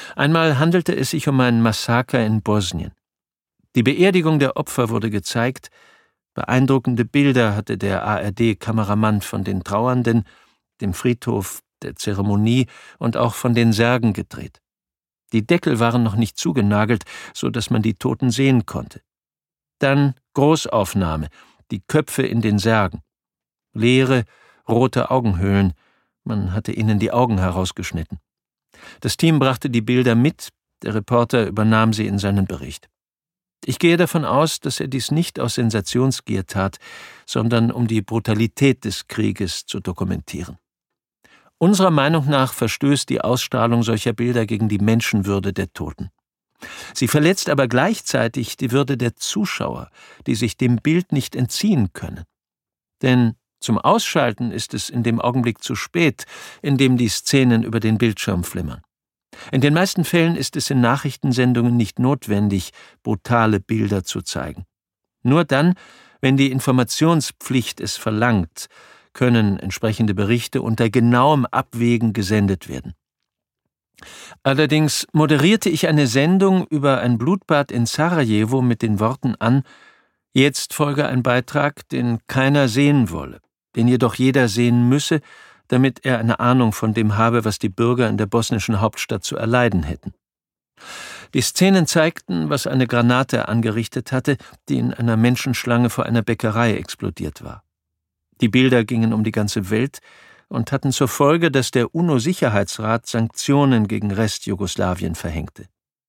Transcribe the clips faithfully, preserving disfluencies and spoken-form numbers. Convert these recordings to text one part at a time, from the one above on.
Einmal handelte es sich um ein Massaker in Bosnien. Die Beerdigung der Opfer wurde gezeigt. Beeindruckende Bilder hatte der A R D-Kameramann von den Trauernden, dem Friedhof, der Zeremonie und auch von den Särgen gedreht. Die Deckel waren noch nicht zugenagelt, so dass man die Toten sehen konnte. Dann Großaufnahme, die Köpfe in den Särgen. Leere, rote Augenhöhlen, man hatte ihnen die Augen herausgeschnitten. Das Team brachte die Bilder mit, der Reporter übernahm sie in seinen Bericht. Ich gehe davon aus, dass er dies nicht aus Sensationsgier tat, sondern um die Brutalität des Krieges zu dokumentieren. Unserer Meinung nach verstößt die Ausstrahlung solcher Bilder gegen die Menschenwürde der Toten. Sie verletzt aber gleichzeitig die Würde der Zuschauer, die sich dem Bild nicht entziehen können. Denn zum Ausschalten ist es in dem Augenblick zu spät, in dem die Szenen über den Bildschirm flimmern. In den meisten Fällen ist es in Nachrichtensendungen nicht notwendig, brutale Bilder zu zeigen. Nur dann, wenn die Informationspflicht es verlangt, können entsprechende Berichte unter genauem Abwägen gesendet werden. Allerdings moderierte ich eine Sendung über ein Blutbad in Sarajevo mit den Worten an: Jetzt folge ein Beitrag, den keiner sehen wolle, den jedoch jeder sehen müsse, damit er eine Ahnung von dem habe, was die Bürger in der bosnischen Hauptstadt zu erleiden hätten. Die Szenen zeigten, was eine Granate angerichtet hatte, die in einer Menschenschlange vor einer Bäckerei explodiert war. Die Bilder gingen um die ganze Welt und hatten zur Folge, dass der UNO-Sicherheitsrat Sanktionen gegen Restjugoslawien verhängte.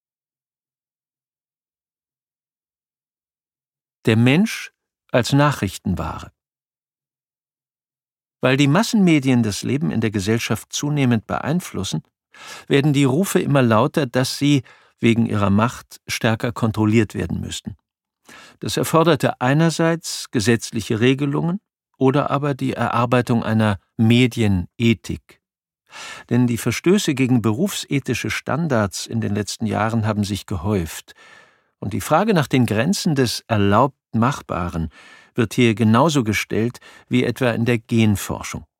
Der Mensch als Nachrichtenware. Weil die Massenmedien das Leben in der Gesellschaft zunehmend beeinflussen, werden die Rufe immer lauter, dass sie, wegen ihrer Macht, stärker kontrolliert werden müssten. Das erforderte einerseits gesetzliche Regelungen oder aber die Erarbeitung einer Medienethik. Denn die Verstöße gegen berufsethische Standards in den letzten Jahren haben sich gehäuft. Und die Frage nach den Grenzen des erlaubt Machbaren wird hier genauso gestellt wie etwa in der Genforschung.